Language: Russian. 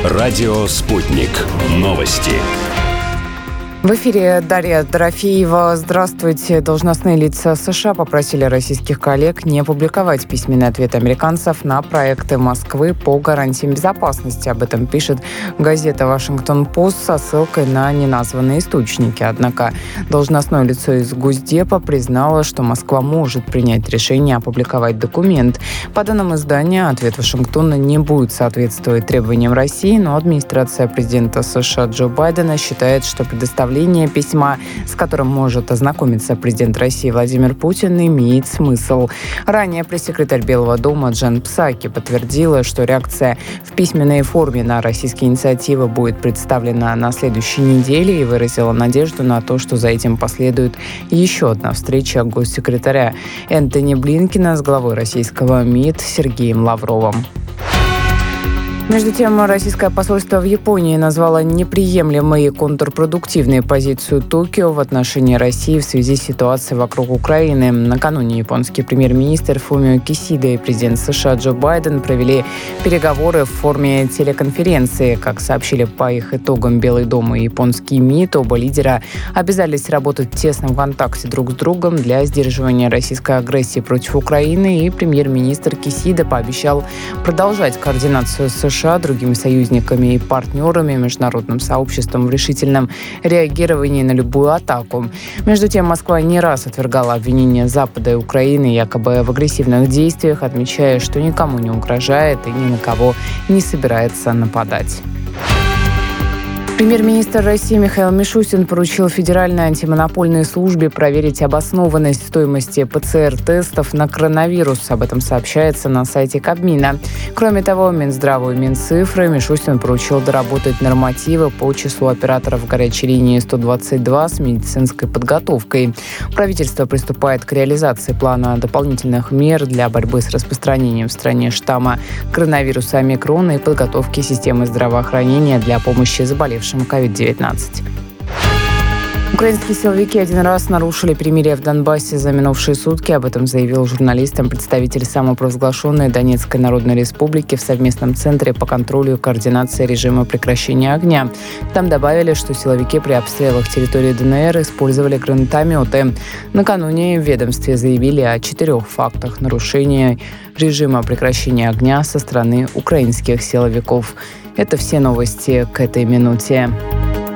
Радио «Спутник». Новости. В эфире Дарья Дорофеева. Здравствуйте. Должностные лица США попросили российских коллег не публиковать письменный ответ американцев на проекты Москвы по гарантиям безопасности. Об этом пишет газета «Вашингтон-Пост» со ссылкой на неназванные источники. Однако должностное лицо из Госдепа признало, что Москва может принять решение опубликовать документ. По данным издания, ответ Вашингтона не будет соответствовать требованиям России, но администрация президента США Джо Байдена считает, что предоставление письма, с которым может ознакомиться президент России Владимир Путин, имеет смысл. Ранее пресс-секретарь Белого дома Джен Псаки подтвердила, что реакция в письменной форме на российские инициативы будет представлена на следующей неделе, и выразила надежду на то, что за этим последует еще одна встреча госсекретаря Энтони Блинкена с главой российского МИД Сергеем Лавровым. Между тем, российское посольство в Японии назвало неприемлемой и контрпродуктивной позицию Токио в отношении России в связи с ситуацией вокруг Украины. Накануне японский премьер-министр Фумио Кисида и президент США Джо Байден провели переговоры в форме телеконференции. Как сообщили по их итогам Белый дом и японский МИД, оба лидера обязались работать в тесном контакте друг с другом для сдерживания российской агрессии против Украины, и премьер-министр Кисида пообещал продолжать координацию с США, другими союзниками и партнерами, международным сообществом в решительном реагировании на любую атаку. Между тем, Москва не раз отвергала обвинения Запада и Украины якобы в агрессивных действиях, отмечая, что никому не угрожает и ни на кого не собирается нападать. Премьер-министр России Михаил Мишустин поручил Федеральной антимонопольной службе проверить обоснованность стоимости ПЦР-тестов на коронавирус. Об этом сообщается на сайте Кабмина. Кроме того, Минздраву и Минцифры Мишустин поручил доработать нормативы по числу операторов горячей линии 122 с медицинской подготовкой. Правительство приступает к реализации плана дополнительных мер для борьбы с распространением в стране штамма коронавируса омикрон и подготовки системы здравоохранения для помощи заболевшим COVID-19. Украинские силовики один раз нарушили перемирие в Донбассе за минувшие сутки. Об этом заявил журналистам представитель самопровозглашенной Донецкой Народной Республики в совместном центре по контролю и координации режима прекращения огня. Там добавили, что силовики при обстрелах территории ДНР использовали гранатометы. Накануне в ведомстве заявили о 4 фактах нарушения режима прекращения огня со стороны украинских силовиков. Это все новости к этой минуте.